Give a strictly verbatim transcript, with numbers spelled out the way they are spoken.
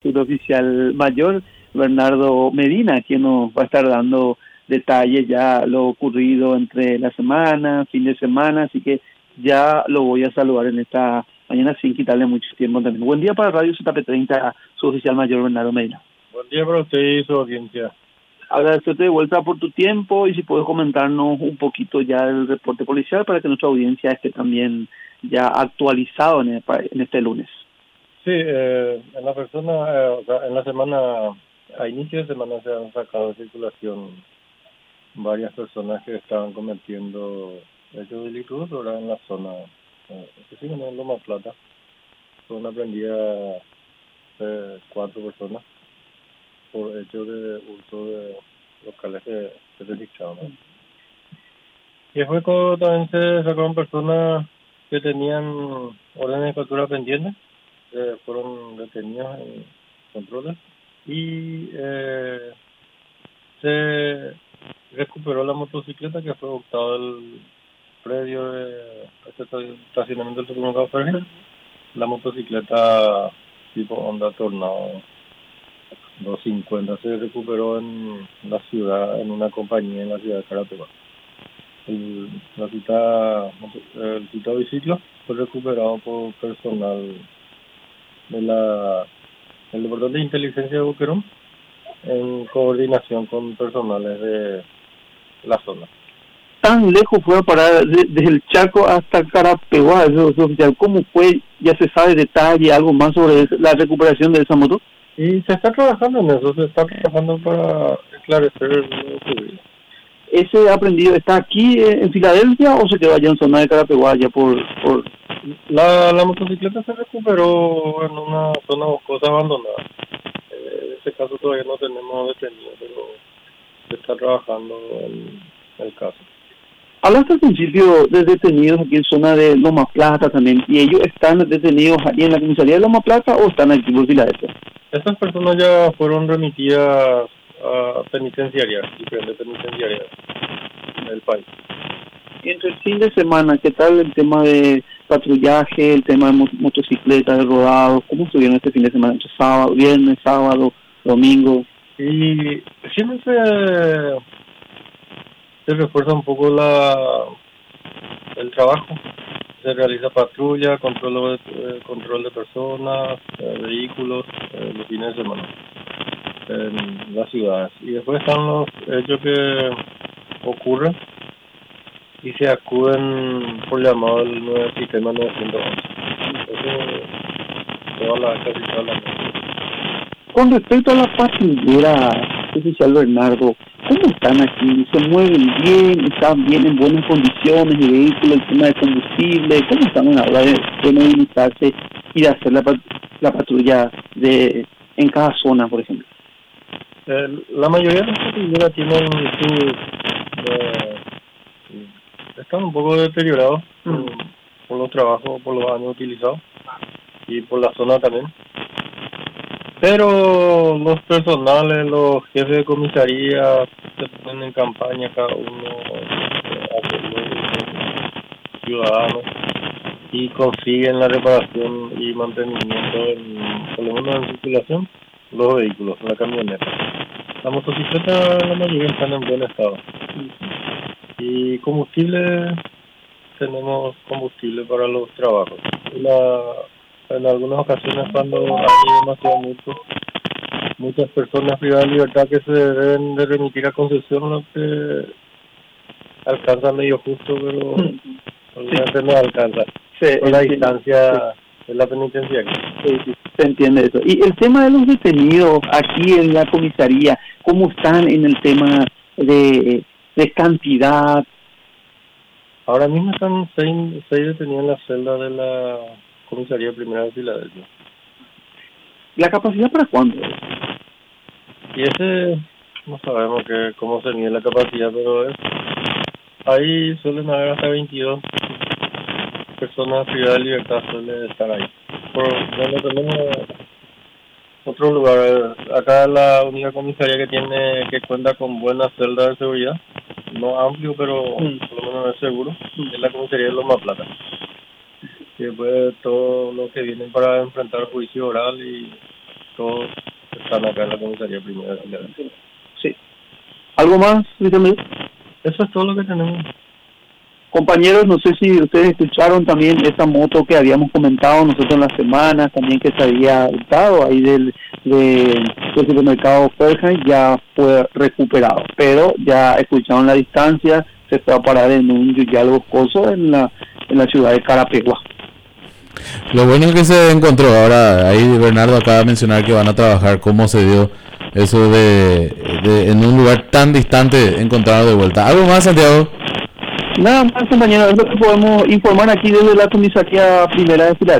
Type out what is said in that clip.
suboficial mayor Bernardo Medina, quien nos va a estar dando detalles ya lo ocurrido entre la semana, fin de semana, así que ya lo voy a saludar en esta mañana sin quitarle mucho tiempo también. Buen día para Radio Z P treinta, suboficial mayor Bernardo Medina. Buen día para usted y su audiencia. Agradecerte de vuelta por tu tiempo y si puedes comentarnos un poquito ya el reporte policial para que nuestra audiencia esté también ya actualizado en, el, en este lunes. Sí, eh, en la persona, eh, o sea, en la semana, a inicio de semana se han sacado de circulación varias personas que estaban cometiendo hechos delictivos ahora en la zona, eh, específicamente en Loma Plata. Fueron aprendidas eh, cuatro personas por hecho de uso de locales de, de delicado, ¿no? Y después también se sacaron personas que tenían órdenes de captura pendientes, eh, fueron detenidos en controles y eh, se recuperó la motocicleta que fue optado del predio de este estacionamiento del supermercado Fergen. La motocicleta tipo Honda Tornado doscientos cincuenta se recuperó en la ciudad, en una compañía en la ciudad de Carapeguá. El, la cita, el citado biciclo fue recuperado por personal de la el Departamento de Inteligencia de Boquerón en coordinación con personales de la zona. Tan lejos fue a parar de, desde el Chaco hasta Carapeguá, eso, eso, oficial. ¿Cómo fue? ¿Ya se sabe detalle, algo más sobre la recuperación de esa moto? Y se está trabajando en eso, se está trabajando para esclarecer lo ocurrido. ¿Ese aprendido está aquí en Filadelfia o se quedó allá en zona de Carapeguá, ya por...? por... La, la motocicleta se recuperó en una zona boscosa abandonada. Eh, en este caso todavía no tenemos detenido, pero se está trabajando en el caso. Hablaste al principio de detenidos aquí en zona de Loma Plata también, ¿y ellos están detenidos aquí en la comisaría de Loma Plata o están aquí por Filadelfia? Estas personas ya fueron remitidas a penitenciarias, diferentes penitenciarias del país. Y entre el fin de semana, ¿qué tal el tema de patrullaje, el tema de mot- motocicletas, de rodados? ¿Cómo estuvieron este fin de semana? Entre sábado, viernes, sábado, domingo. Y siempre se, se refuerza un poco la el trabajo. Se realiza patrulla, control de, eh, control de personas, eh, vehículos, eh, los fines de semana en las ciudades. Y después están los hechos que ocurren y se acuden por llamado del nuevo sistema novecientos once. Entonces, toda la, casi toda la noche. Con respecto a la patrullera, oficial Bernardo, ¿cómo están aquí? ¿Se mueven bien? ¿Están bien en buenas condiciones de vehículo? ¿El tema de combustible? ¿Cómo están a la hora de, de movilizarse y de hacer la, la patrulla de en cada zona, por ejemplo? Eh, la mayoría de las patrulleras tienen sus... Eh, están un poco deteriorados mm. por, por los trabajos, por los años utilizados y por la zona también. Pero los personales, los jefes de comisaría se ponen en campaña, cada uno eh, ciudadanos, y consiguen la reparación y mantenimiento, en, por lo menos en circulación, los vehículos, la camioneta. La motocicleta, la mayoría están en buen estado. Y combustible, tenemos combustible para los trabajos. La, en algunas ocasiones cuando hay demasiado mucho, muchas personas privadas de libertad que se deben de remitir a concesión, lo que alcanza medio justo, pero obviamente no alcanza. Sí, por la sí, distancia sí. de la penitenciaria. Sí, sí, se entiende eso. Y el tema de los detenidos aquí en la comisaría, ¿cómo están en el tema de, de cantidad? Ahora mismo están seis, seis detenidos en la celda de la comisaría primera de Filadelfia. ¿La capacidad para cuándo? Y ese, no sabemos que cómo se mide la capacidad, pero es, ahí suelen haber hasta veintidós personas privadas de libertad, suelen estar ahí. Por donde tenemos otro lugar, acá la única comisaría que tiene, que cuenta con buenas celdas de seguridad, no amplio, pero mm. por lo menos es seguro, mm. es la comisaría de Loma Plata. Y después todo lo que vienen para enfrentar juicio oral y todos están acá en la comisaría primera. Sí. ¿Algo más, Vicente? Eso es todo lo que tenemos. Compañeros, no sé si ustedes escucharon también esa moto que habíamos comentado nosotros en la semana, también que se había dado ahí del, de, del supermercado Fairchild, ya fue recuperado, pero ya escucharon la distancia, se fue a parar en un yuyal boscoso en la, en la ciudad de Carapegua. Lo bueno es que se encontró. Ahora, ahí Bernardo acaba de mencionar que van a trabajar cómo se dio eso de, de en un lugar tan distante encontrarlo de vuelta. ¿Algo más, Santiago? Nada más, compañeros, es lo que podemos informar aquí desde la comisaría primera de Pilar.